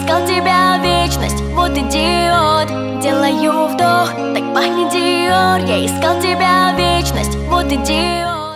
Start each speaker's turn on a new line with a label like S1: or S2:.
S1: искал тебя вечность, вот идиот. Делаю вдох, так пахнет Диор. Я искал тебя вечность, вот идиот.